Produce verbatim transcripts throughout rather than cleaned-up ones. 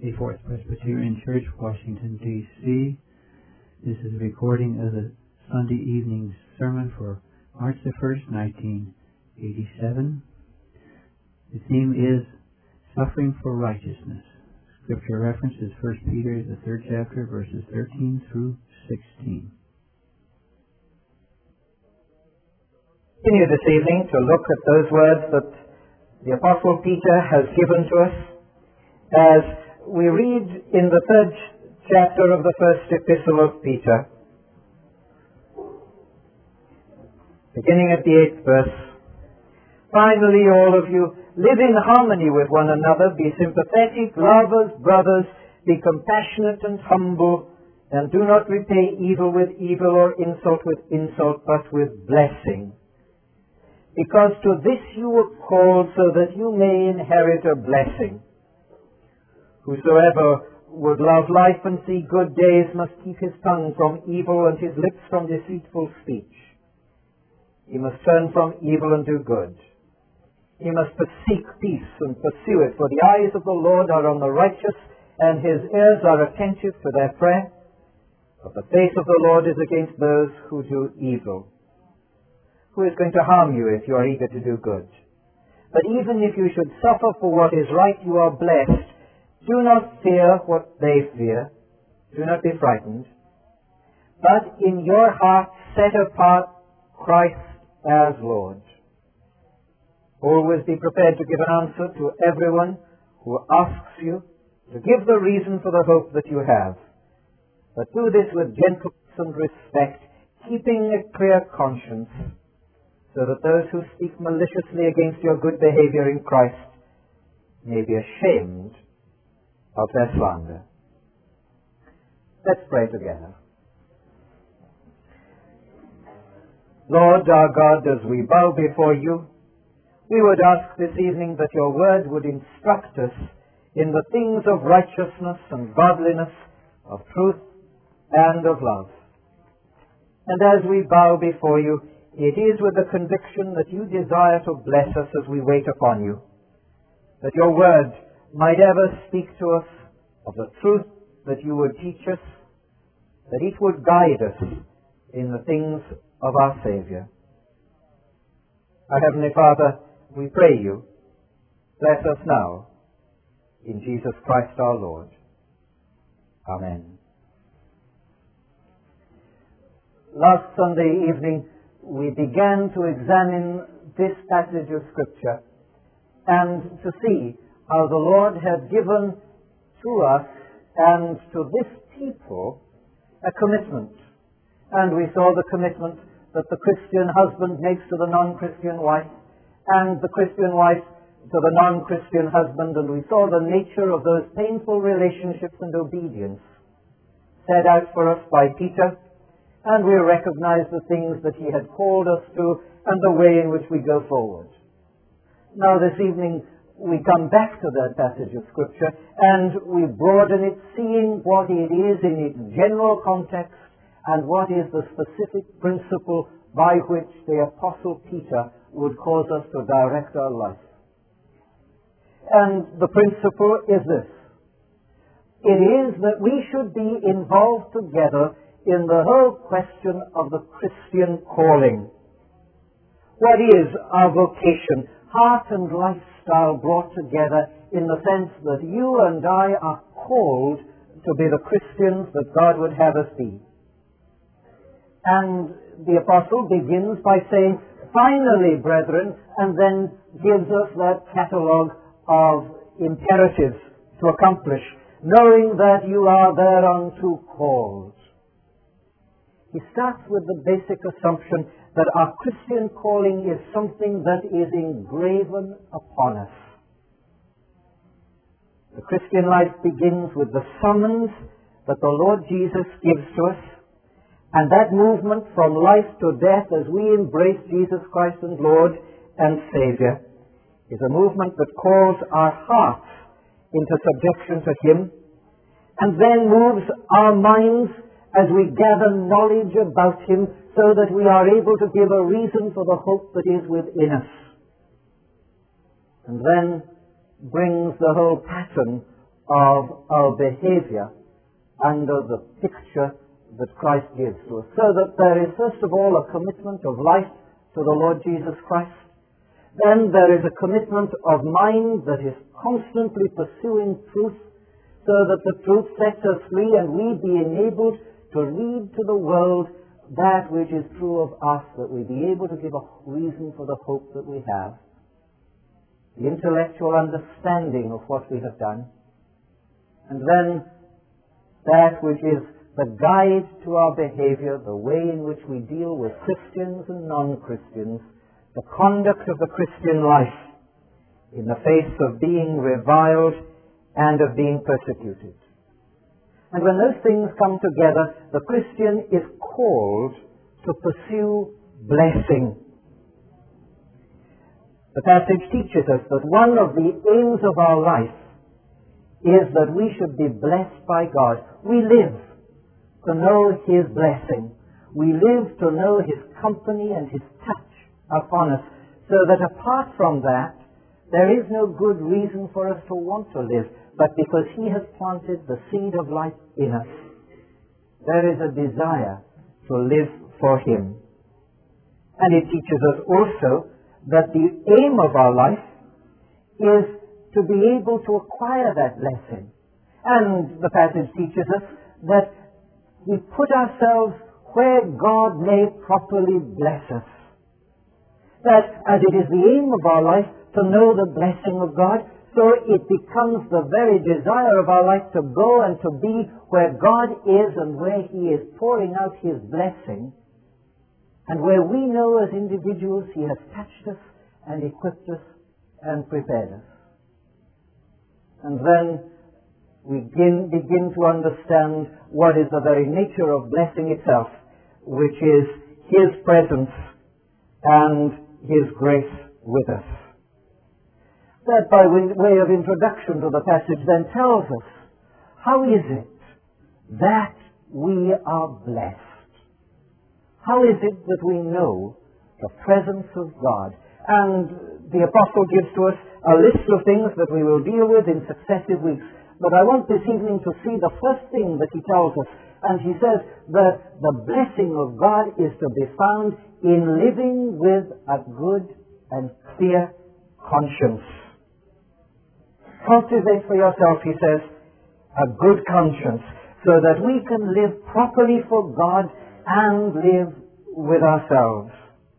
the Fourth Presbyterian Church, Washington, D C This is a recording of the Sunday evening sermon for March the first, nineteen eighty-seven. The theme is Suffering for Righteousness. Scripture reference is First Peter, the third chapter, verses thirteen through sixteen. Continue this evening to look at those words that the Apostle Peter has given to us as we read in the third chapter of the first epistle of Peter, beginning at the eighth verse. Finally, all of you, live in harmony with one another, be sympathetic, lovers, brothers, be compassionate and humble, and do not repay evil with evil or insult with insult, but with blessing. Because to this you were called, so that you may inherit a blessing. Whosoever would love life and see good days must keep his tongue from evil and his lips from deceitful speech. He must turn from evil and do good. He must seek peace and pursue it, for the eyes of the Lord are on the righteous, and his ears are attentive to their prayer. But the face of the Lord is against those who do evil. Who is going to harm you if you are eager to do good? But even if you should suffer for what is right, you are blessed. Do not fear what they fear. Do not be frightened. But in your heart set apart Christ as Lord. Always be prepared to give an answer to everyone who asks you, to give the reason for the hope that you have. But do this with gentleness and respect, keeping a clear conscience, so that those who speak maliciously against your good behavior in Christ may be ashamed of their slander. Let's pray together. Lord our God, as we bow before you, we would ask this evening that your word would instruct us in the things of righteousness and godliness, of truth and of love. And as we bow before you, it is with the conviction that you desire to bless us as we wait upon you, that your word might ever speak to us of the truth that you would teach us, that it would guide us in the things of our Savior. Our Heavenly Father, we pray you, bless us now, in Jesus Christ our Lord. Amen. Last Sunday evening, we began to examine this passage of Scripture and to see how the Lord had given to us and to this people a commitment. And we saw the commitment that the Christian husband makes to the non-Christian wife, and the Christian wife to the non-Christian husband, and we saw the nature of those painful relationships and obedience set out for us by Peter, and we recognize the things that he had called us to and the way in which we go forward. Now this evening we come back to that passage of Scripture and we broaden it, seeing what it is in its general context and what is the specific principle by which the Apostle Peter would cause us to direct our life. And the principle is this. It is that we should be involved together in the whole question of the Christian calling. What is our vocation? Heart and lifestyle brought together in the sense that you and I are called to be the Christians that God would have us be. And the apostle begins by saying, finally, brethren, and then gives us that catalogue of imperatives to accomplish, knowing that you are thereunto called. He starts with the basic assumption that our Christian calling is something that is engraven upon us. The Christian life begins with the summons that the Lord Jesus gives to us, and that movement from life to death as we embrace Jesus Christ as Lord and Savior is a movement that calls our hearts into subjection to Him, and then moves our minds as we gather knowledge about Him so that we are able to give a reason for the hope that is within us. And then brings the whole pattern of our behavior under the picture that Christ gives to us. So that there is, first of all, a commitment of life to the Lord Jesus Christ. Then there is a commitment of mind that is constantly pursuing truth, so that the truth sets us free and we be enabled to read to the world that which is true of us, that we be able to give a reason for the hope that we have, the intellectual understanding of what we have done, and then that which is the guide to our behavior, the way in which we deal with Christians and non-Christians, the conduct of the Christian life in the face of being reviled and of being persecuted. And when those things come together, the Christian is called to pursue blessing. The passage teaches us that one of the aims of our life is that we should be blessed by God. We live to know His blessing. We live to know His company and His touch upon us, so that apart from that, there is no good reason for us to want to live, but because He has planted the seed of life in us, there is a desire to live for Him. And it teaches us also that the aim of our life is to be able to acquire that blessing. And the passage teaches us that we put ourselves where God may properly bless us. That as it is the aim of our life to know the blessing of God, so it becomes the very desire of our life to go and to be where God is and where He is pouring out His blessing, and where we know as individuals He has touched us and equipped us and prepared us. And then we begin, begin to understand what is the very nature of blessing itself, which is His presence and His grace with us. That, by way of introduction to the passage, then tells us, how is it that we are blessed? How is it that we know the presence of God? And the Apostle gives to us a list of things that we will deal with in successive weeks. But I want this evening to see the first thing that he tells us. And he says that the blessing of God is to be found in living with a good and clear conscience. Cultivate for yourself, he says, a good conscience, so that we can live properly for God and live with ourselves.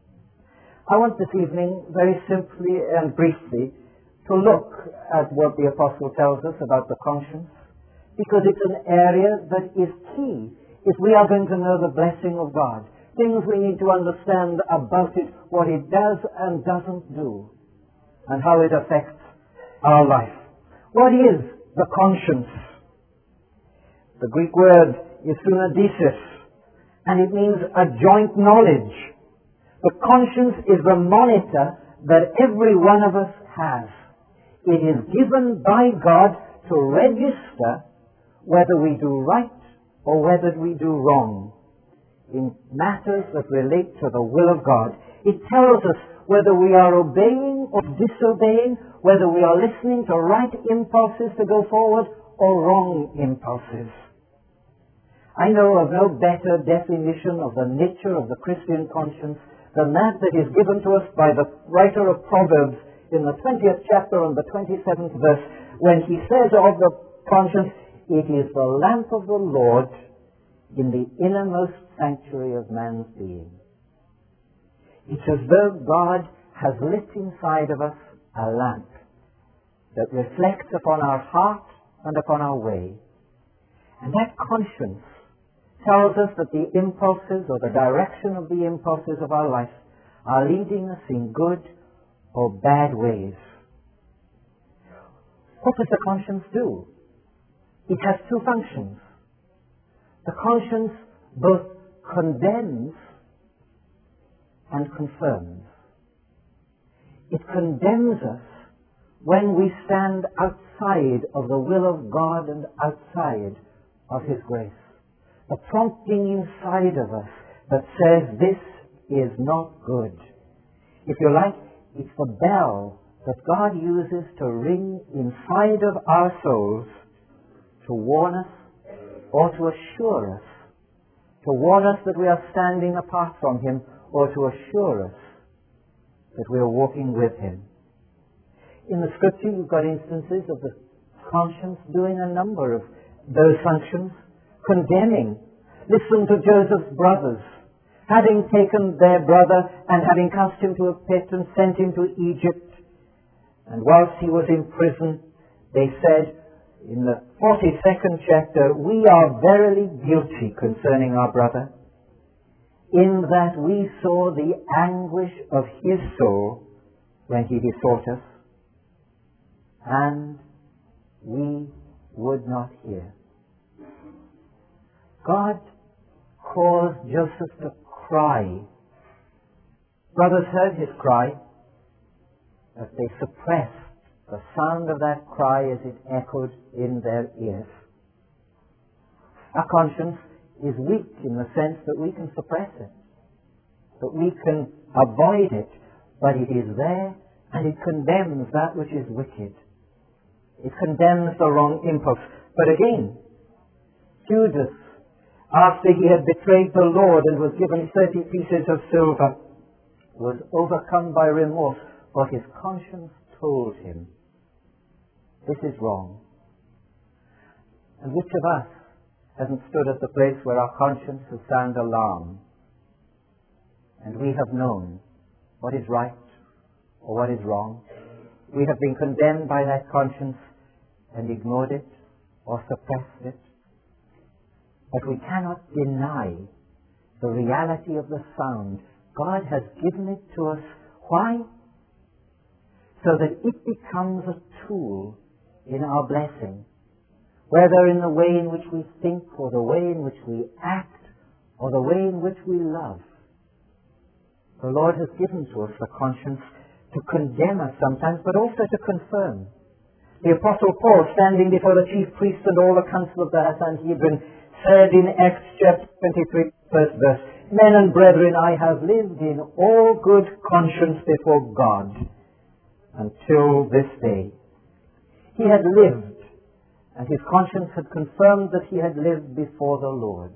I want this evening, very simply and briefly, to look at what the Apostle tells us about the conscience, because it's an area that is key if we are going to know the blessing of God. Things we need to understand about it, what it does and doesn't do, and how it affects our life. What is the conscience? The Greek word is synodisis, and it means a joint knowledge. The conscience is the monitor that every one of us has. It is given by God to register whether we do right or whether we do wrong in matters that relate to the will of God. It tells us whether we are obeying or disobeying, whether we are listening to right impulses to go forward or wrong impulses. I know of no better definition of the nature of the Christian conscience than that that is given to us by the writer of Proverbs in the twentieth chapter and the twenty-seventh verse, when he says of the conscience, it is the lamp of the Lord in the innermost sanctuary of man's being. It's as though God has lit inside of us a lamp that reflects upon our heart and upon our way. And that conscience tells us that the impulses or the direction of the impulses of our life are leading us in good or bad ways. What does the conscience do? It has two functions. The conscience both condemns and confirms. It condemns us when we stand outside of the will of God and outside of His grace. The prompting inside of us that says this is not good. If you like, it's the bell that God uses to ring inside of our souls to warn us or to assure us, to warn us that we are standing apart from Him or to assure us that we are walking with Him. In the Scripture, you've got instances of the conscience doing a number of those functions, condemning. Listen to Joseph's brothers, having taken their brother and having cast him to a pit and sent him to Egypt. And whilst he was in prison, they said in the forty-second chapter, "We are verily guilty concerning our brother, in that we saw the anguish of his soul when he besought us, and we would not hear." God caused Joseph to cry. Brothers heard his cry, but they suppressed the sound of that cry as it echoed in their ears. Our conscience is weak in the sense that we can suppress it, that we can avoid it, but it is there and it condemns that which is wicked. It condemns the wrong impulse. But again, Judas, after he had betrayed the Lord and was given thirty pieces of silver, was overcome by remorse, for his conscience told him, this is wrong. And which of us hasn't stood at the place where our conscience has sounded alarm, and we have known what is right or what is wrong? We have been condemned by that conscience and ignored it or suppressed it. But we cannot deny the reality of the sound. God has given it to us. Why? So that it becomes a tool in our blessing, whether in the way in which we think or the way in which we act or the way in which we love. The Lord has given to us the conscience to condemn us sometimes, but also to confirm. The Apostle Paul, standing before the chief priest and all the council of the Sanhedrin, said in Acts chapter twenty-three, first verse, "Men and brethren, I have lived in all good conscience before God until this day." He had lived, and his conscience had confirmed that he had lived before the Lord.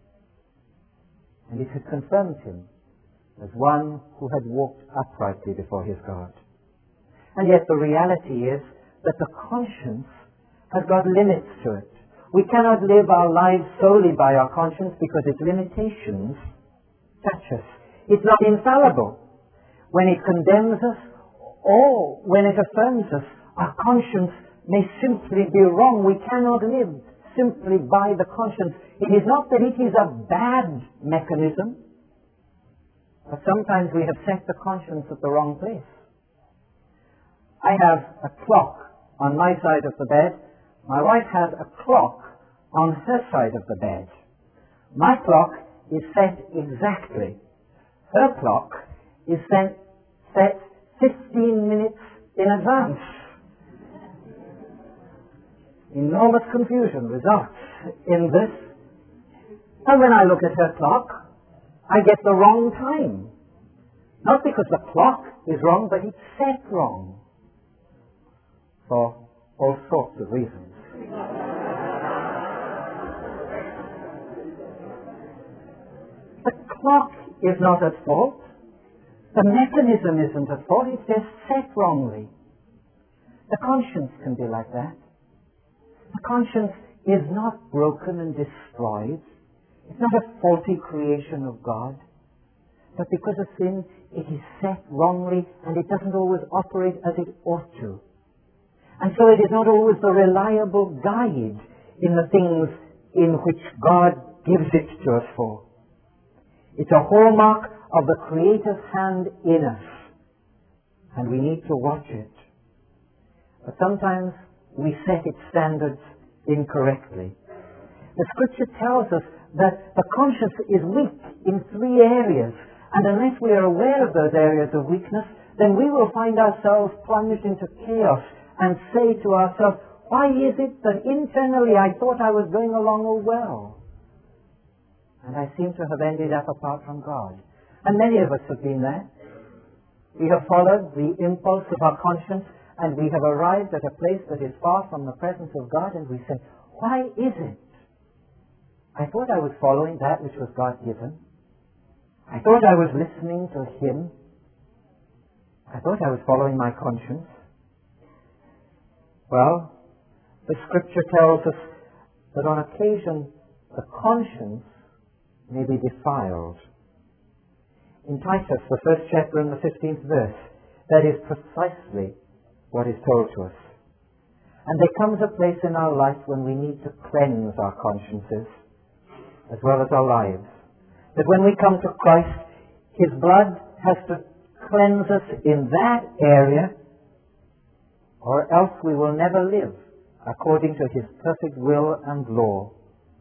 And it had confirmed him as one who had walked uprightly before his God. And yet the reality is that the conscience has got limits to it. We cannot live our lives solely by our conscience because its limitations touch us. It's not infallible. When it condemns us or when it affirms us, our conscience may simply be wrong. We cannot live simply by the conscience. It is not that it is a bad mechanism, but sometimes we have set the conscience at the wrong place. I have a clock on my side of the bed. My wife has a clock on her side of the bed. My clock is set exactly. Her clock is set, set fifteen minutes in advance. Enormous confusion results in this. And when I look at her clock, I get the wrong time. Not because the clock is wrong, but it's set wrong. For all sorts of reasons. The clock is not at fault. The mechanism isn't at fault. It's just set wrongly. The conscience can be like that. The conscience is not broken and destroyed. It's not a faulty creation of God. But because of sin, it is set wrongly and it doesn't always operate as it ought to. And so it is not always the reliable guide in the things in which God gives it to us for. It's a hallmark of the Creator's hand in us. And we need to watch it. But sometimes we set its standards incorrectly. The Scripture tells us that the conscience is weak in three areas. And unless we are aware of those areas of weakness, then we will find ourselves plunged into chaos and say to ourselves, why is it that internally I thought I was going along all well? And I seem to have ended up apart from God. And many of us have been there. We have followed the impulse of our conscience and we have arrived at a place that is far from the presence of God, and we say, why is it? I thought I was following that which was God-given. I thought I was listening to Him. I thought I was following my conscience. Well, the Scripture tells us that on occasion the conscience may be defiled. In Titus, the first chapter and the fifteenth verse, that is precisely what is told to us. And there comes a place in our life when we need to cleanse our consciences as well as our lives. That when we come to Christ, His blood has to cleanse us in that area, or else we will never live according to His perfect will and law.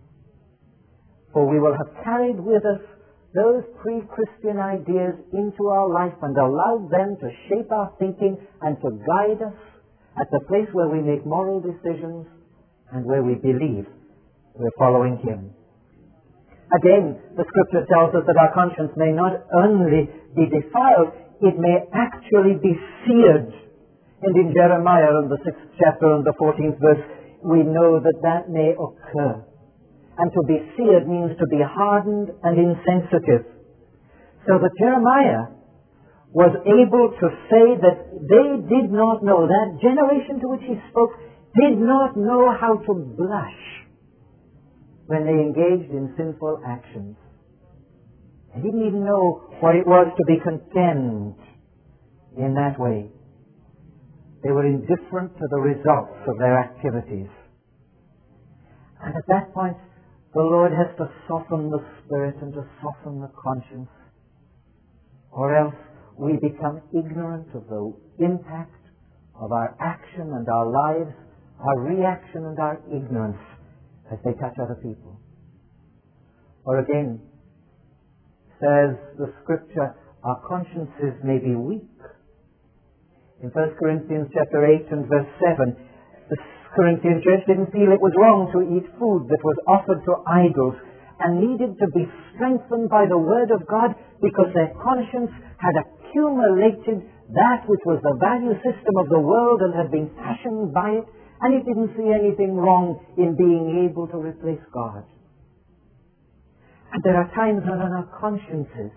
For we will have carried with us those pre-Christian ideas into our life and allowed them to shape our thinking and to guide us at the place where we make moral decisions and where we believe we're following Him. Again, the Scripture tells us that our conscience may not only be defiled, it may actually be seared. And in Jeremiah, in the sixth chapter and the fourteenth verse, we know that that may occur. And to be seared means to be hardened and insensitive. So that Jeremiah was able to say that they did not know, that generation to which he spoke did not know how to blush when they engaged in sinful actions. They didn't even know what it was to be content in that way. They were indifferent to the results of their activities. And at that point, the Lord has to soften the spirit and to soften the conscience, or else we become ignorant of the impact of our action and our lives, our reaction and our ignorance as they touch other people. Or again, says the Scripture, our consciences may be weak. In First Corinthians chapter eight and verse seven, the Corinthian church didn't feel it was wrong to eat food that was offered to idols and needed to be strengthened by the Word of God because their conscience had accumulated that which was the value system of the world and had been fashioned by it, and it didn't see anything wrong in being able to replace God. And there are times when our consciences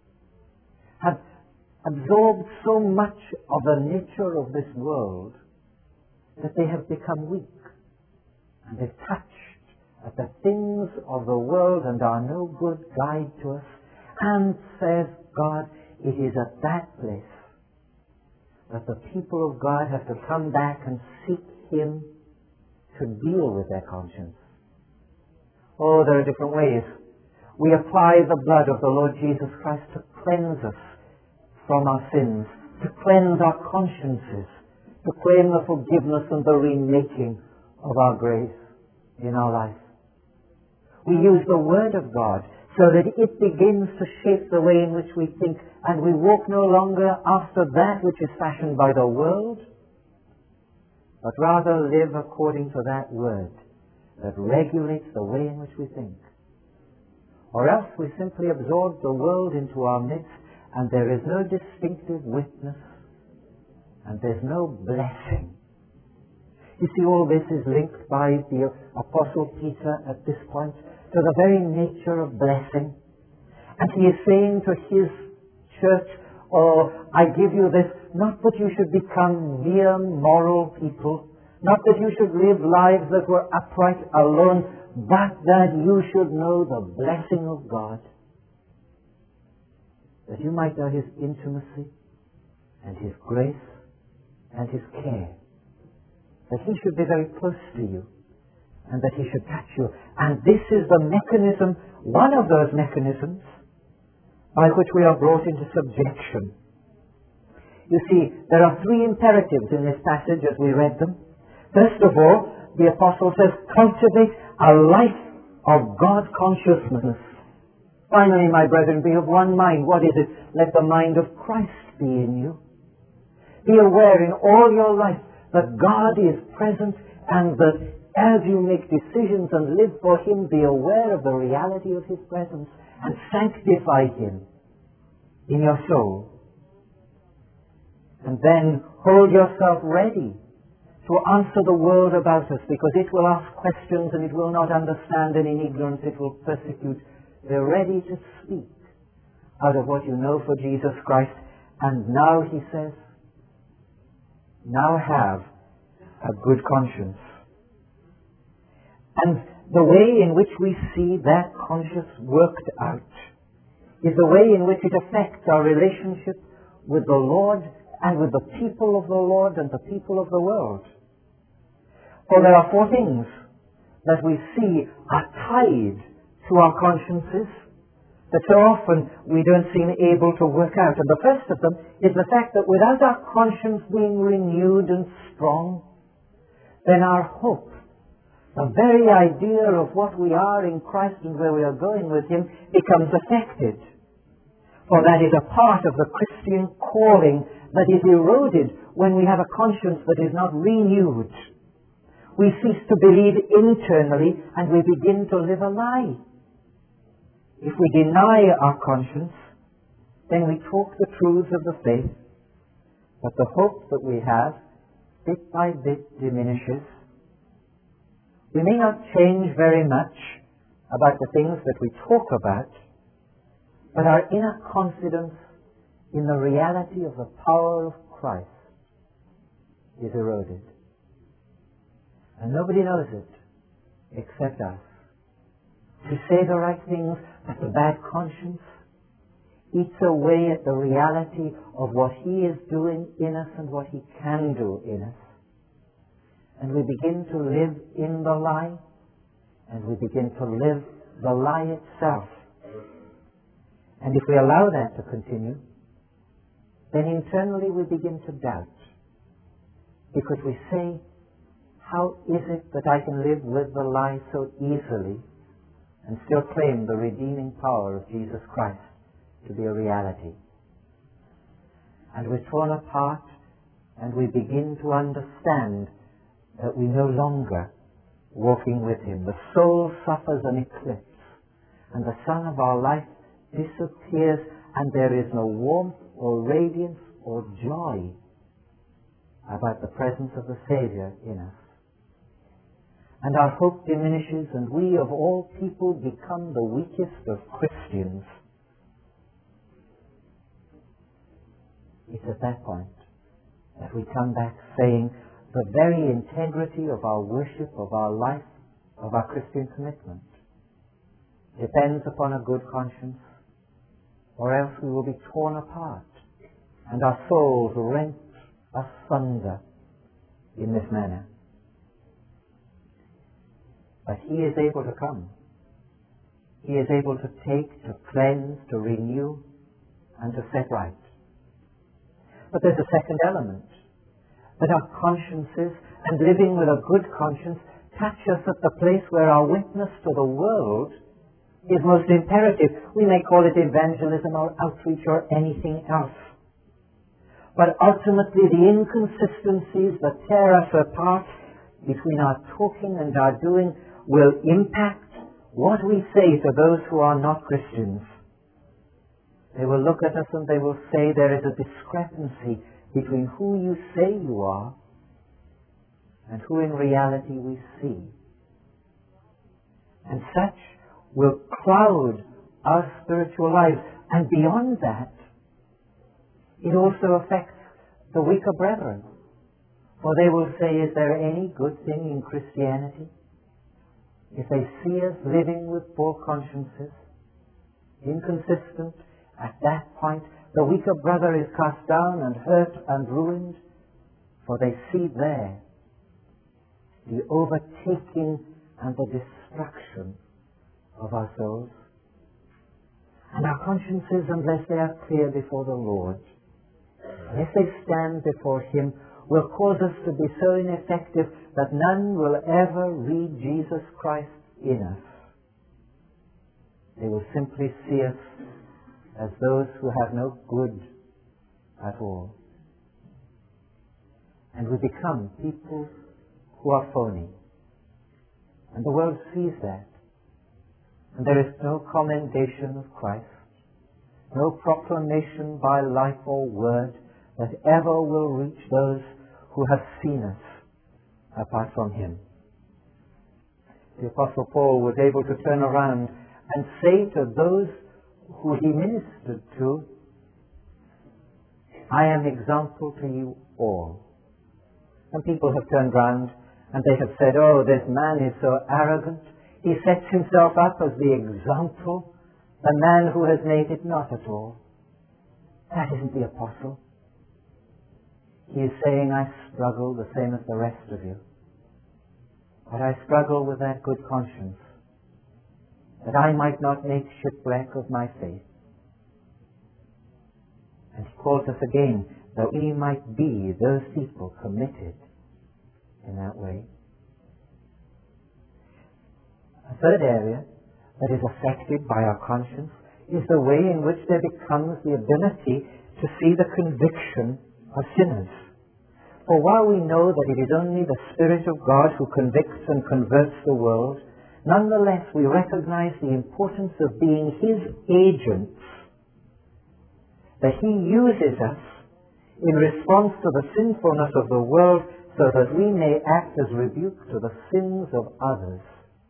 have absorbed so much of the nature of this world that they have become weak, and they've touched at the things of the world and are no good guide to us. And says God, it is at that place that the people of God have to come back and seek Him to deal with their conscience. Oh, there are different ways. We apply the blood of the Lord Jesus Christ to cleanse us from our sins, to cleanse our consciences, to claim the forgiveness and the remaking of our grace in our life. We use the Word of God so that it begins to shape the way in which we think, and we walk no longer after that which is fashioned by the world, but rather live according to that Word that regulates the way in which we think. Or else we simply absorb the world into our midst, and there is no distinctive witness, and there's no blessing. You see, all this is linked by the Apostle Peter at this point to the very nature of blessing. And he is saying to his church, oh, I give you this, not that you should become mere moral people, not that you should live lives that were upright alone, but that you should know the blessing of God, that you might know His intimacy and His grace and His care, that He should be very close to you and that He should touch you. And this is the mechanism, one of those mechanisms by which we are brought into subjection. You see, there are three imperatives in this passage as we read them. First of all, the Apostle says, cultivate a life of God consciousness. Finally, my brethren, be of one mind. What is it? Let the mind of Christ be in you. Be aware in all your life that God is present, and that as you make decisions and live for Him, be aware of the reality of His presence and sanctify Him in your soul. And then hold yourself ready to answer the world about us, because it will ask questions and it will not understand, and in ignorance it will persecute. They're ready to speak out of what you know for Jesus Christ. And now, he says, now have a good conscience. And the way in which we see that conscience worked out is the way in which it affects our relationship with the Lord and with the people of the Lord and the people of the world. For there are four things that we see are tied to our consciences that so often we don't seem able to work out. And the first of them is the fact that without our conscience being renewed and strong, then our hope, the very idea of what we are in Christ and where we are going with Him, becomes affected. For that is a part of the Christian calling that is eroded when we have a conscience that is not renewed. We cease to believe internally and we begin to live a lie. If we deny our conscience, then we talk the truths of the faith, but the hope that we have, bit by bit, diminishes. We may not change very much about the things that we talk about, but our inner confidence in the reality of the power of Christ is eroded. And nobody knows it except us. We say the right things, but the bad conscience eats away at the reality of what He is doing in us and what He can do in us. And we begin to live in the lie, and we begin to live the lie itself. And if we allow that to continue, then internally we begin to doubt. Because we say, how is it that I can live with the lie so easily and still claim the redeeming power of Jesus Christ to be a reality? And we're torn apart, and we begin to understand that we no longer walking with Him. The soul suffers an eclipse, and the sun of our life disappears, and there is no warmth or radiance or joy about the presence of the Savior in us. And our hope diminishes, and we of all people become the weakest of Christians. It's at that point that we come back saying the very integrity of our worship, of our life, of our Christian commitment depends upon a good conscience, or else we will be torn apart and our souls rent asunder in this manner. But He is able to come. He is able to take, to cleanse, to renew, and to set right. But there's a second element, that our consciences and living with a good conscience touch us at the place where our witness to the world is most imperative. We may call it evangelism or outreach or anything else. But ultimately the inconsistencies that tear us apart between our talking and our doing will impact what we say to those who are not Christians. They will look at us and they will say there is a discrepancy between who you say you are and who in reality we see. And such will cloud our spiritual lives. And beyond that, it also affects the weaker brethren. For they will say, is there any good thing in Christianity? If they see us living with poor consciences, inconsistent, at that point the weaker brother is cast down and hurt and ruined, for they see there the overtaking and the destruction of our souls. And our consciences, unless they are clear before the Lord, unless they stand before Him, will cause us to be so ineffective that none will ever read Jesus Christ in us. They will simply see us as those who have no good at all. And we become people who are phony. And the world sees that. And there is no commendation of Christ, no proclamation by life or word that ever will reach those who have seen us apart from him. The Apostle Paul was able to turn around and say to those who he ministered to, I am example to you all. Some people have turned round and they have said, oh, this man is so arrogant. He sets himself up as the example, the man who has made it. Not at all. That isn't the apostle. He is saying, I struggle the same as the rest of you. But I struggle with that good conscience, that I might not make shipwreck of my faith. And he calls us again, that we might be those people committed in that way. A third area that is affected by our conscience is the way in which there becomes the ability to see the conviction of sinners. For while we know that it is only the Spirit of God who convicts and converts the world, nonetheless we recognize the importance of being his agents, that he uses us in response to the sinfulness of the world so that we may act as rebuke to the sins of others.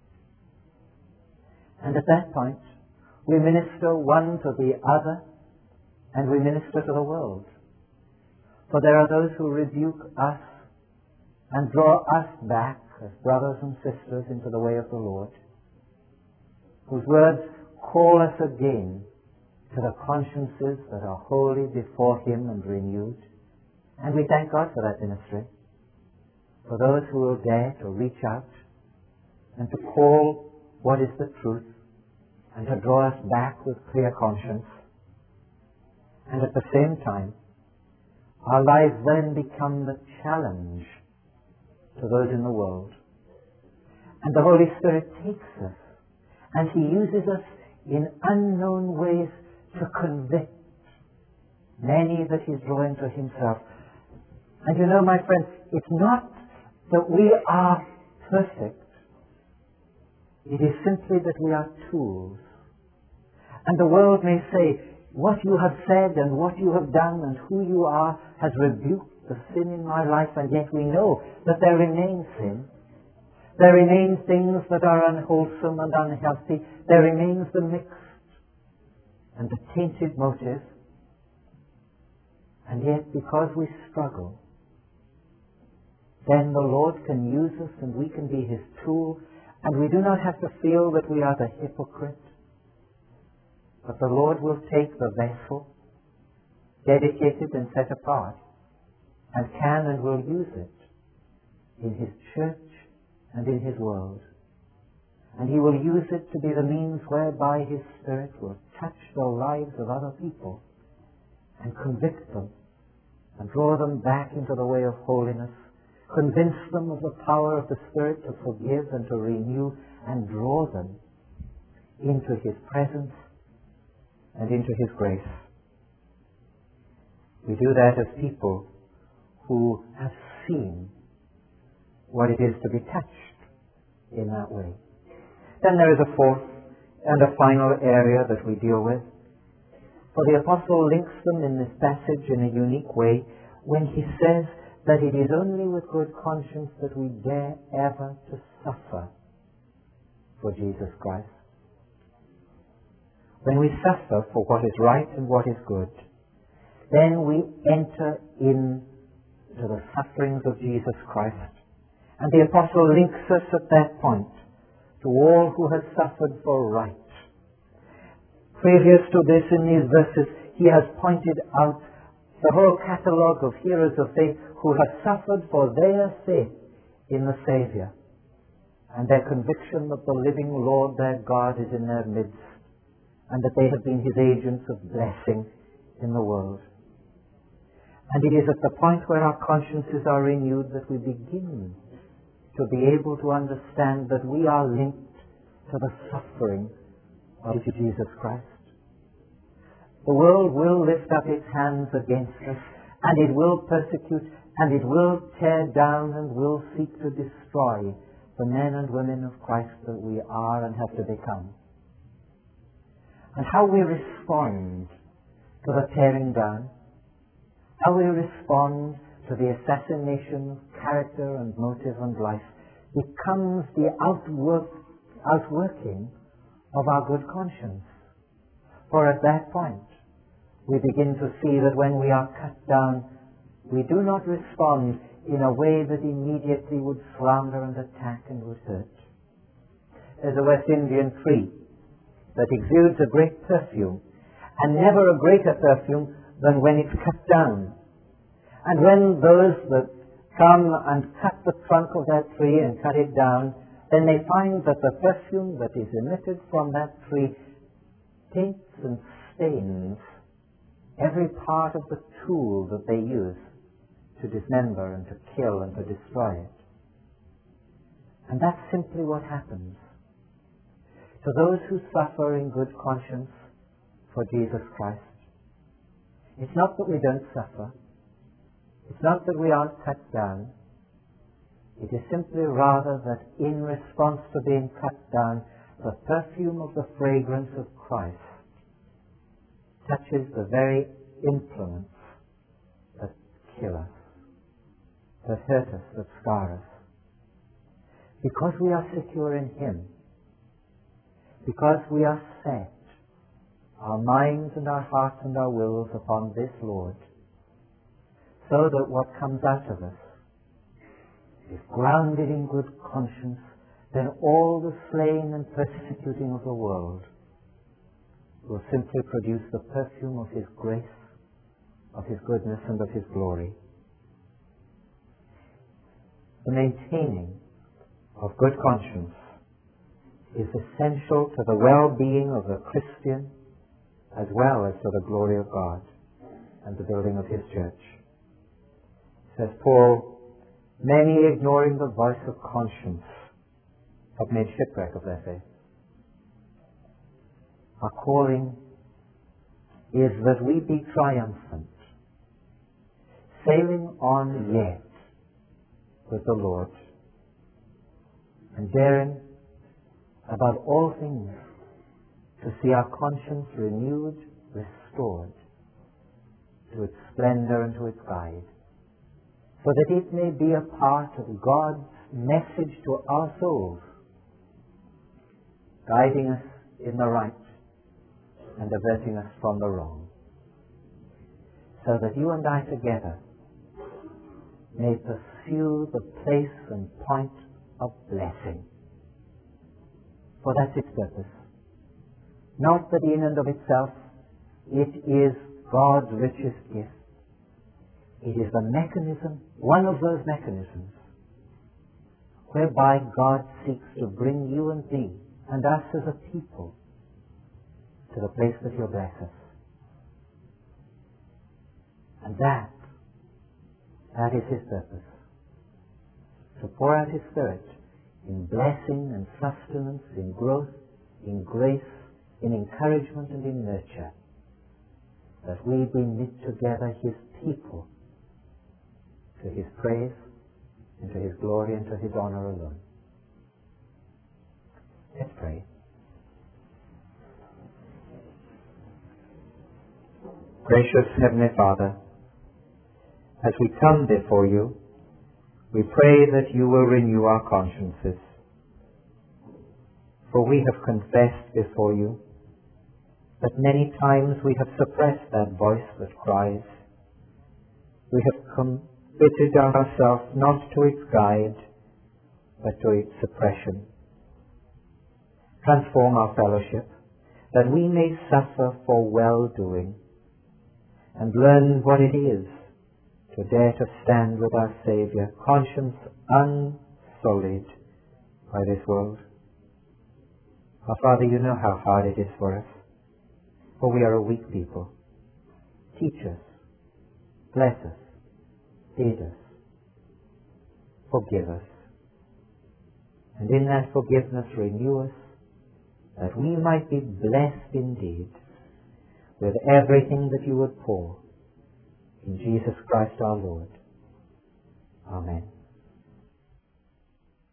And at that point, we minister one to the other, and we minister to the world. For there are those who rebuke us and draw us back as brothers and sisters into the way of the Lord, whose words call us again to the consciences that are holy before him and renewed. And we thank God for that ministry, for those who will dare to reach out and to call what is the truth and to draw us back with clear conscience. And at the same time, our lives then become the challenge to those in the world. And the Holy Spirit takes us and he uses us in unknown ways to convict many that he's drawing to himself. And you know, my friends, it's not that we are perfect. It is simply that we are tools. And the world may say, what you have said and what you have done and who you are has rebuked the sin in my life, and yet we know that there remains sin. There remain things that are unwholesome and unhealthy. There remains the mixed and the tainted motive. And yet, because we struggle, then the Lord can use us and we can be his tool, and we do not have to feel that we are the hypocrite. But the Lord will take the vessel, dedicated and set apart, and can and will use it in his church and in his world. And he will use it to be the means whereby his Spirit will touch the lives of other people and convict them and draw them back into the way of holiness, convince them of the power of the Spirit to forgive and to renew, and draw them into his presence and into his grace. We do that as people who have seen what it is to be touched in that way. Then there is a fourth and a final area that we deal with. For the Apostle links them in this passage in a unique way when he says that it is only with good conscience that we dare ever to suffer for Jesus Christ. When we suffer for what is right and what is good, then we enter into the sufferings of Jesus Christ. And the Apostle links us at that point to all who have suffered for right. Previous to this, in these verses, he has pointed out the whole catalogue of heroes of faith who have suffered for their faith in the Savior, and their conviction that the living Lord their God is in their midst, and that they have been his agents of blessing in the world. And it is at the point where our consciences are renewed that we begin to be able to understand that we are linked to the suffering of Jesus Christ. The world will lift up its hands against us, and it will persecute, and it will tear down, and will seek to destroy the men and women of Christ that we are and have to become. And how we respond to the tearing down, how we respond to the assassination of character and motive and life, becomes the outwork, outworking of our good conscience. For at that point, we begin to see that when we are cut down, we do not respond in a way that immediately would slander and attack and would hurt. There's a West Indian tree that exudes a great perfume, and never a greater perfume than when it's cut down. And when those that come and cut the trunk of that tree and cut it down, then they find that the perfume that is emitted from that tree taints and stains every part of the tool that they use to dismember and to kill and to destroy it. And that's simply what happens to those who suffer in good conscience for Jesus Christ. It's not that we don't suffer. It's not that we aren't cut down. It is simply rather that in response to being cut down, the perfume of the fragrance of Christ touches the very implements that kill us, that hurt us, that scar us. Because we are secure in Him, because we are set, our minds and our hearts and our wills upon this Lord, so that what comes out of us is grounded in good conscience, then all the slaying and persecuting of the world will simply produce the perfume of His grace, of His goodness, and of His glory. The maintaining of good conscience is essential to the well-being of the Christian as well as to the glory of God and the building of His church. Says Paul, many ignoring the voice of conscience have made shipwreck of their faith. Our calling is that we be triumphant, sailing on yet with the Lord, and daring above all things to see our conscience renewed, restored to its splendor and to its guide, so that it may be a part of God's message to our souls, guiding us in the right and averting us from the wrong, so that you and I together may pursue the place and point of blessing. For that's its purpose. Not that in and of itself it is God's richest gift. It is the mechanism, one of those mechanisms, whereby God seeks to bring you and me and us as a people to the place that He'll bless us. And that, that is His purpose. To pour out His Spirit in blessing and sustenance, in growth, in grace, in encouragement and in nurture, that we be knit together His people to His praise and to His glory and to His honor alone. Let's pray. Gracious Heavenly Father, as we come before You, we pray that You will renew our consciences. For we have confessed before You that many times we have suppressed that voice that cries. We have committed ourselves not to its guide, but to its suppression. Transform our fellowship, that we may suffer for well-doing, and learn what it is to dare to stand with our Saviour, conscience unsullied by this world. Our Father, You know how hard it is for us, for we are a weak people. Teach us, bless us, aid us, forgive us, and in that forgiveness renew us, that we might be blessed indeed with everything that You would pour in Jesus Christ our Lord. Amen.